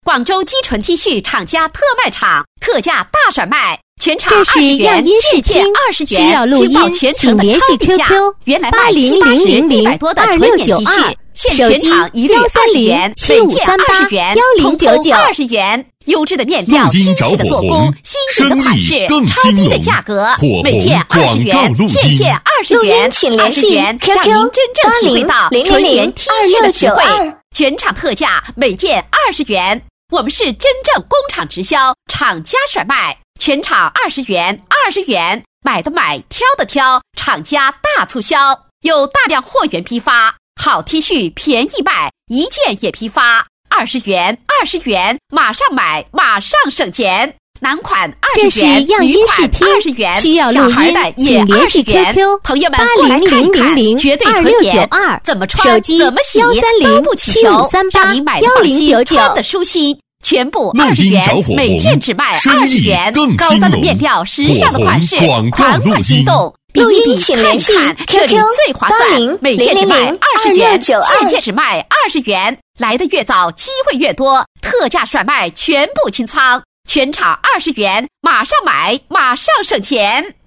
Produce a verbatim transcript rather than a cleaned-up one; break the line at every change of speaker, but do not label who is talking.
广州基纯 T 恤厂家特卖场，特价大甩卖，全场
这是样音试听，需要录音，请联系 Q Q 八零零零零二六九二，手机幺三零七五三八幺零九九。
二十元，优质的面料，精细的做工，新颖的款式，超低的价格，每件二十元，件件二十元，
请联系 Q Q
让您真正体会到纯棉 T 恤的实惠。
二六九二，
全场特价，每件二十元。我们是真正工厂直销，厂家甩卖，全场二十元，二十元，买的买，挑的挑，厂家大促销，有大量货源批发，好 T 恤便宜卖，一件也批发，二十元，二十元，马上买，马上省钱。男款二十元，
这是样音试听，
二十元，
需要录音，请联系 Q Q
朋友们
八零零零零二六九二，
怎么穿，
手机
怎么洗
幺三零七五三八幺零九九，
穿的舒心。全部二十元，每件只卖二十元，高端的面料，时尚的款式，款款心动。
录音请联系 Q Q
最划算，每件只卖二十元，件件只卖二十元。来的越早，机会越多，特价甩卖，全部清仓，全场二十元，马上买，马上省钱。